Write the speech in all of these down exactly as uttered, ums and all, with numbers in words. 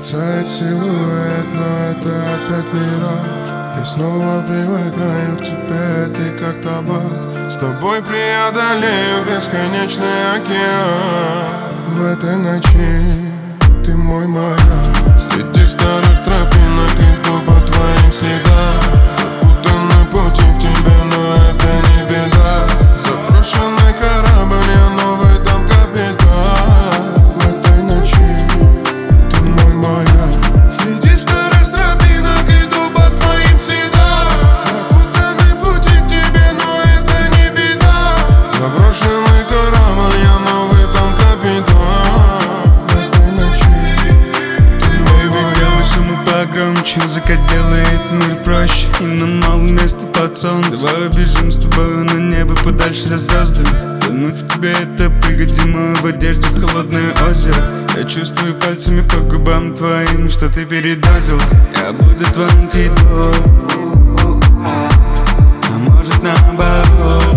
Мерцает силуэт, но это опять мираж. Я снова привыкаю к тебе, ты как табак. С тобой преодолею бесконечный океан. В этой ночи ты мой маяк. Среди старых тропинок иду по твоим следам. Запутанный пути к тебе, но это не беда. Заброшенный корабль, я новый там капитан. В этой ночи ты мой маяк. Среди старых тропинок иду по твоим следам. Запутанный пути к тебе, но это не беда. Заброшенный корабль, я новый там капитан. В этой ночи ты мой маяк. Погромче, музыка делает мир проще, и нам мало места под солнцем. Давай убежим с тобой на небо подальше за звездами. Тонуть в тебе это прыгать зимой в одежде в холодное озеро. Я чувствую пальцами по губам твоим, что ты передозила. Я буду твоим антидотом, а может наоборот.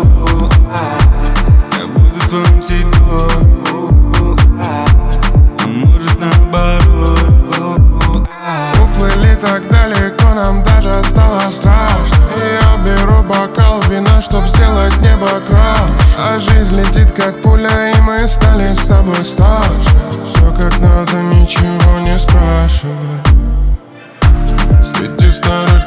Я буду твоим антидотом, а может наоборот. Уплыли так далеко, нам даже стало страшно. И я беру бокал вина, чтоб сделать небо краше. А жизнь летит как пуля, и мы стали с тобой старше. Все как надо, ничего не спрашивай. Среди старых